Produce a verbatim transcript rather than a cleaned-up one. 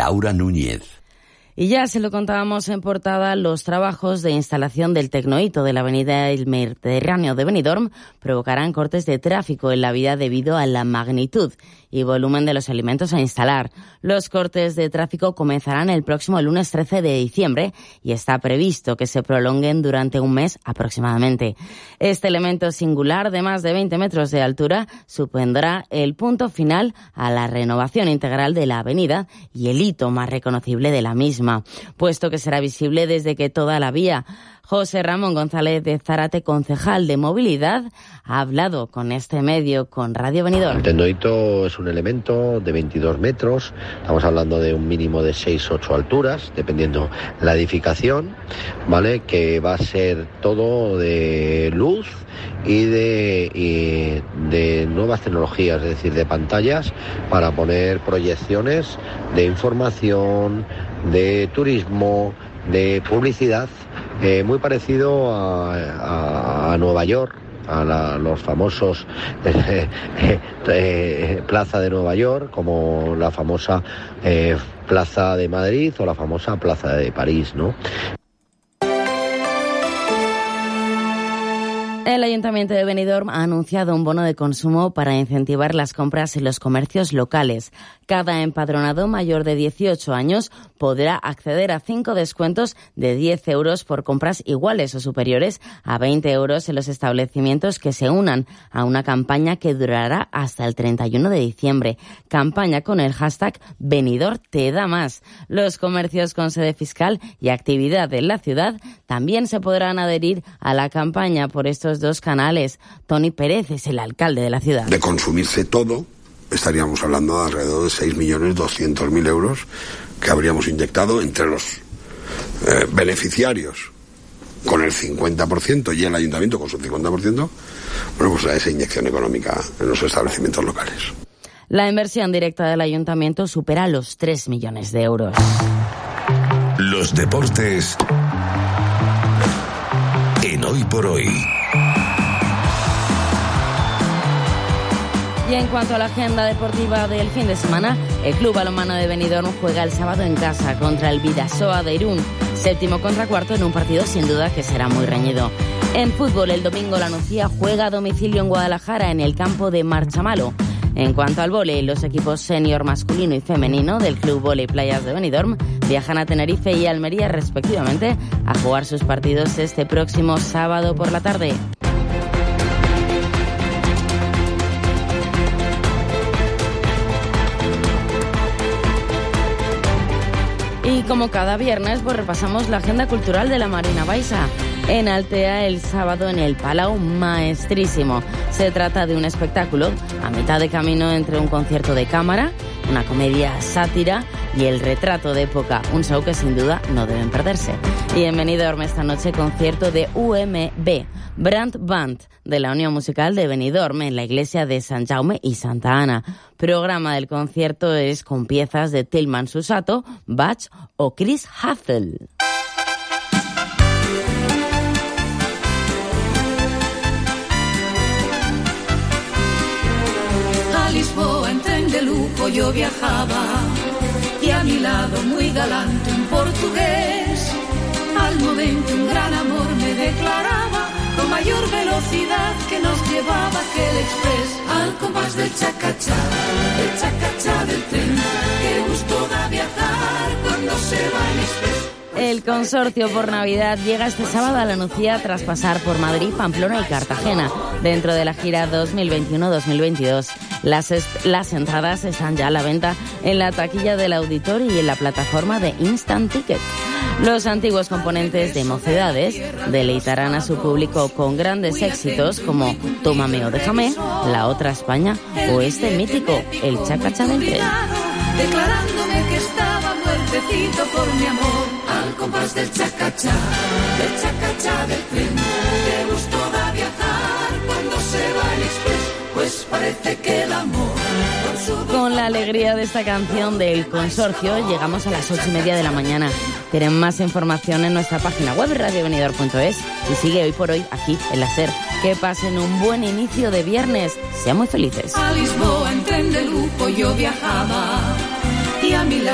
Laura Núñez. Y ya se lo contábamos en portada, los trabajos de instalación del Tecnohito de la avenida El Mediterráneo de Benidorm provocarán cortes de tráfico en la vía debido a la magnitud y volumen de los elementos a instalar. Los cortes de tráfico comenzarán el próximo lunes trece de diciembre y está previsto que se prolonguen durante un mes aproximadamente. Este elemento singular de más de veinte metros de altura supondrá el punto final a la renovación integral de la avenida y el hito más reconocible de la misma, puesto que será visible desde que toda la vía. José Ramón González de Zárate, concejal de Movilidad, ha hablado con este medio, con Radio Benidorm. El Tecnohito es un elemento de veintidós metros, estamos hablando de un mínimo de seis a ocho alturas, dependiendo la edificación, ¿vale? Que va a ser todo de luz y de, y de nuevas tecnologías, es decir, de pantallas para poner proyecciones de información, de turismo, de publicidad, eh, muy parecido a, a, a Nueva York, a la, los famosos eh, eh, eh, Plaza de Nueva York, como la famosa eh, Plaza de Madrid o la famosa Plaza de París, ¿no? El Ayuntamiento de Benidorm ha anunciado un bono de consumo para incentivar las compras en los comercios locales. Cada empadronado mayor de dieciocho años podrá acceder a cinco descuentos de diez euros por compras iguales o superiores a veinte euros en los establecimientos que se unan a una campaña que durará hasta el treinta y uno de diciembre. Campaña con el hashtag Benidorm te da más. Los comercios con sede fiscal y actividad en la ciudad también se podrán adherir a la campaña por estos dos canales. Tony Pérez es el alcalde de la ciudad. De consumirse todo, estaríamos hablando de alrededor de seis millones doscientos mil euros que habríamos inyectado entre los eh, beneficiarios con el cincuenta por ciento y el ayuntamiento con su cincuenta por ciento, bueno, pues a esa inyección económica en los establecimientos locales. La inversión directa del ayuntamiento supera los tres millones de euros. Los deportes en Hoy por Hoy. Y en cuanto a la agenda deportiva del fin de semana, el Club Balonmano de Benidorm juega el sábado en casa contra el Bidasoa de Irún, séptimo contra cuarto en un partido sin duda que será muy reñido. En fútbol, el domingo la Nucía juega a domicilio en Guadalajara en el campo de Marchamalo. En cuanto al vóley, los equipos senior masculino y femenino del Club Vóley Playas de Benidorm viajan a Tenerife y Almería respectivamente a jugar sus partidos este próximo sábado por la tarde. Y como cada viernes, pues repasamos la agenda cultural de la Marina Baixa. En Altea, el sábado en el Palau Maestrísimo. Se trata de un espectáculo a mitad de camino entre un concierto de cámara, una comedia sátira y el retrato de época, un show que sin duda no deben perderse. Y en Benidorm esta noche concierto de U M B, Brand Band, de la Unión Musical de Benidorm en la iglesia de San Jaume y Santa Ana. Programa del concierto es con piezas de Tillman Susato, Bach o Chris Hazel. A Lisboa en tren de lujo yo viajaba y a mi lado muy galante un portugués. Al momento un gran amor me declaraba con mayor velocidad que nos llevaba aquel express. Al compás del chacachá, el chacachá del tren, qué gusto da viajar cuando se va el express. El Consorcio por Navidad llega este sábado a la Nucía tras pasar por Madrid, Pamplona y Cartagena, dentro de la gira dos mil veintiuno dos mil veintidós. Las, est- las entradas están ya a la venta en la taquilla del auditorio y en la plataforma de Instant Ticket. Los antiguos componentes de Mocedades deleitarán a su público con grandes éxitos como Tómame o déjame, La Otra España o este mítico, El Chacachá del Tren. Declarándome que estaba muertecito por mi amor. Al compás del chacachá, del chacachá del tren, qué gusto da viajar cuando se va el express, pues parece que el amor con su... Con la alegría de esta canción del Consorcio llegamos a las ocho y media de la mañana. Tienen más información en nuestra página web radio benidorm punto es y sigue Hoy por Hoy aquí en la SER. Que pasen un buen inicio de viernes. Sean muy felices. A Lisboa en tren de lujo yo viajaba y a mi lado